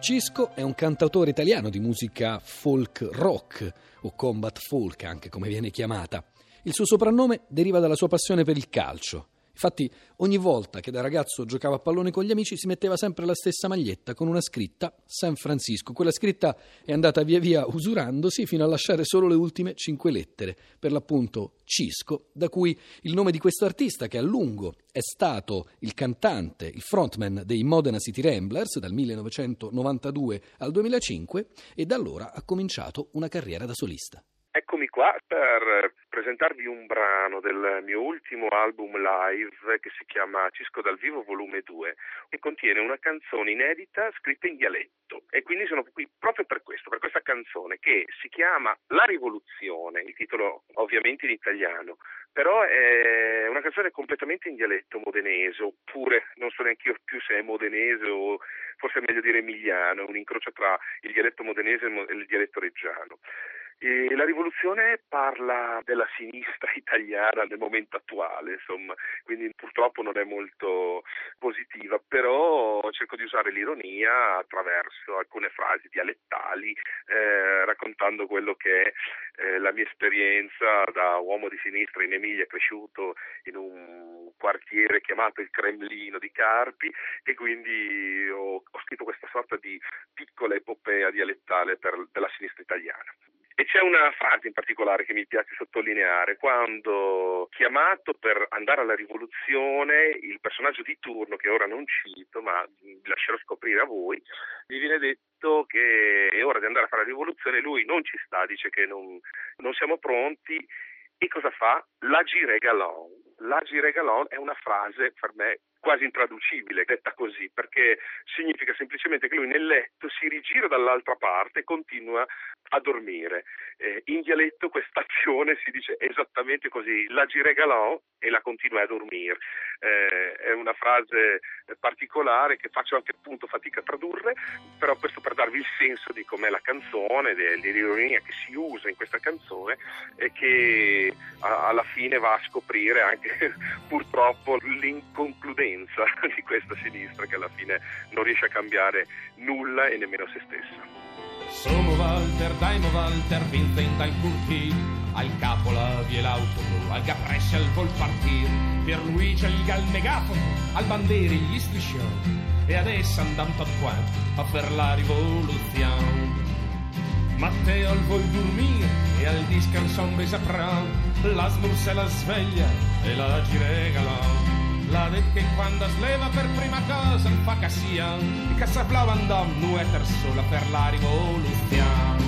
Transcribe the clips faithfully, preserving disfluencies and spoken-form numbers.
Cisco è un cantautore italiano di musica folk rock o combat folk, anche come viene chiamata. Il suo soprannome deriva dalla sua passione per il calcio. Infatti, ogni volta che da ragazzo giocava a pallone con gli amici si metteva sempre la stessa maglietta con una scritta San Francisco. Quella scritta è andata via via usurandosi fino a lasciare solo le ultime cinque lettere, per l'appunto Cisco, da cui il nome di questo artista che a lungo è stato il cantante, il frontman dei Modena City Ramblers dal millenovecentonovantadue al duemilacinque, e da allora ha cominciato una carriera da solista. Eccomi qua per presentarvi un brano del mio ultimo album live che si chiama Cisco dal vivo volume due e contiene una canzone inedita scritta in dialetto, e quindi sono qui proprio per questo, per questa canzone che si chiama La Rivoluzione, il titolo ovviamente in italiano, però è una canzone completamente in dialetto modenese, oppure non so neanche io più se è modenese o forse è meglio dire emiliano, un incrocio tra il dialetto modenese e il dialetto reggiano. E la rivoluzione parla della sinistra italiana nel momento attuale, insomma, quindi purtroppo non è molto positiva, però cerco di usare l'ironia attraverso alcune frasi dialettali, eh, raccontando quello che è eh, la mia esperienza da uomo di sinistra in Emilia, cresciuto in un quartiere chiamato il Cremlino di Carpi, e quindi ho, ho scritto questa sorta di piccola epopea dialettale per, della sinistra italiana. E c'è una frase in particolare che mi piace sottolineare: quando chiamato per andare alla rivoluzione, il personaggio di turno, che ora non cito ma vi lascerò scoprire a voi, gli viene detto che è ora di andare a fare la rivoluzione, lui non ci sta, dice che non, non siamo pronti, e cosa fa? La giregalon. La giregalon è una frase per me quasi intraducibile, detta così, perché significa semplicemente che lui nel letto si rigira dall'altra parte e continua a dormire. Eh, in dialetto questa azione si dice esattamente così: la giregalon, e la continua a dormire. Eh, è una frase particolare che faccio anche appunto fatica a tradurre, però questo per darvi il senso di com'è la canzone, dell'ironia che si usa in questa canzone e che a, alla fine va a scoprire anche purtroppo l'inconcludenza di questa sinistra, che alla fine non riesce a cambiare nulla e nemmeno se stessa. Sono Walter, Daimo Walter, Vincent al curtir, al capo la vie l'autobus, al Gaprescia il vol partir, per lui c'è il gal megafono, al bandieri gli striscioni, e adesso andiamo tutti quanti a fare la rivoluzione. Matteo al vol dormire e al discanson besapran, la smursa e la sveglia e la giregalon. La det che quando sleva per prima cosa fa che sia e che saplava andam nu eter sola per la rivoluzione.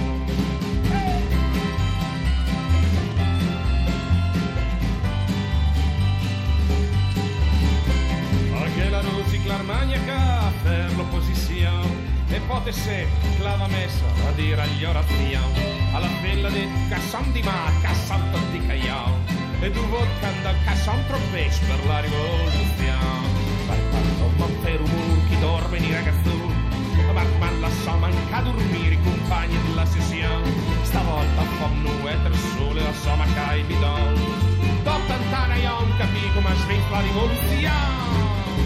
Anche la rosiclar magnaca per l'opposizione, e potesse clava messa a dire agli orazioni alla bella de cassan di ma cassan di caiao e du vodka dal cassan troppes per la rivoluzione. Dal parto ma per un chi dorme di ragazzoni, ma ma la so manca dormire i compagni della sessione. Stavolta fam nu eter sole la so ma cai bidon d'ottant'anni io non capì come sventa la rivoluzione.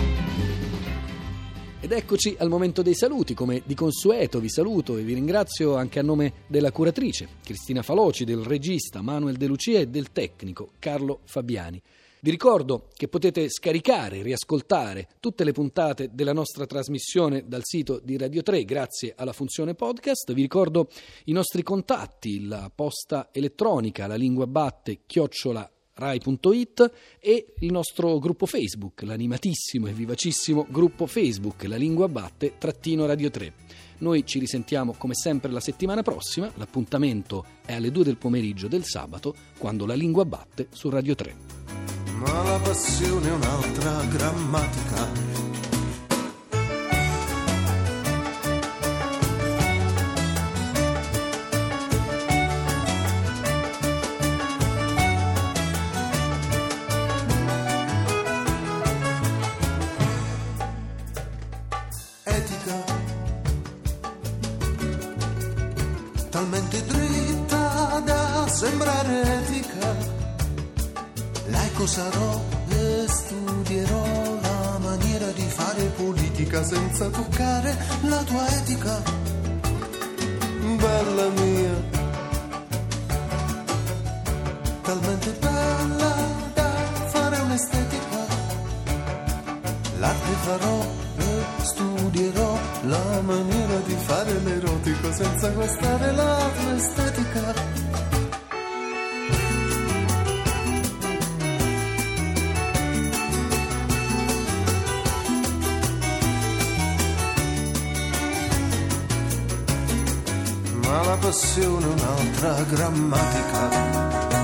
Ed eccoci al momento dei saluti. Come di consueto vi saluto e vi ringrazio anche a nome della curatrice Cristina Faloci, del regista Manuel De Lucia e del tecnico Carlo Fabiani. Vi ricordo che potete scaricare e riascoltare tutte le puntate della nostra trasmissione dal sito di Radio tre grazie alla funzione podcast. Vi ricordo i nostri contatti: la posta elettronica la lingua batte chiocciola rai punto it e il nostro gruppo Facebook, l'animatissimo e vivacissimo gruppo Facebook La Lingua Batte trattino Radio tre. Noi ci risentiamo come sempre la settimana prossima. L'appuntamento è alle due del pomeriggio del sabato, quando La Lingua Batte su Radio tre. Ma la passione è un'altra grammatica. Talmente dritta da sembrare etica, laico sarò e studierò la maniera di fare politica senza toccare la tua etica, bella mia, talmente bella da fare un'estetica. L'arte farò e studierò la maniera di fare l'erotico senza guastare la tua estetica. Ma la passione è un'altra grammatica.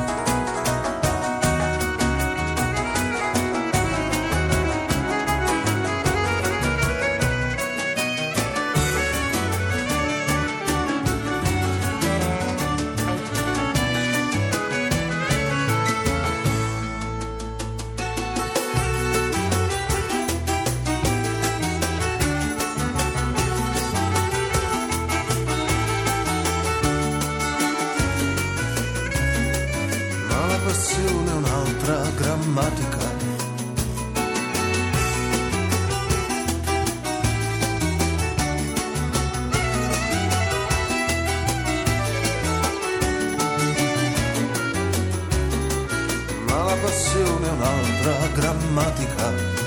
Passione è un'altra grammatica. Ma la passione è un'altra grammatica.